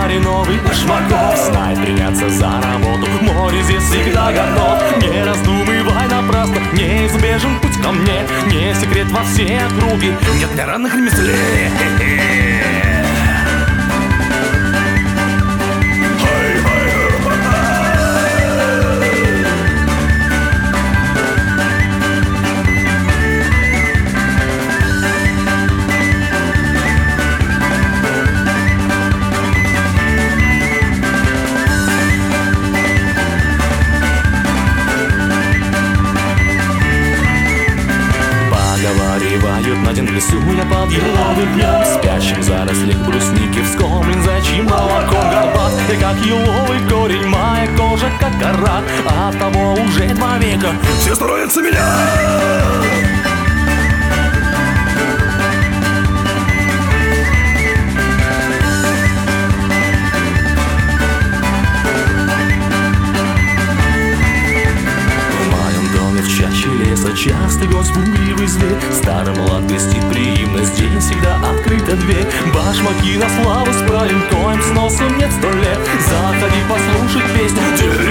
паре новый башмаков. Знай приняться за работу, море здесь всегда готов. Не раздумывай напрасно, неизбежен путь ко мне. Не секрет во все округи, нет для равных ремеслей. Поговаривают, на день в лесу я под еловым днем. Спящим в зарослях брусники вскормлен зайчьим молоком. Горбат я как еловый корень, моя кожа как кора. От того уже 2 века все сторонятся меня. Частый гость, пугливый зверь. Старый млад блестит приимно, здесь всегда открыта дверь. Башмаки на славу справим, коим сносом нет 100 лет. Заходи послушать песню.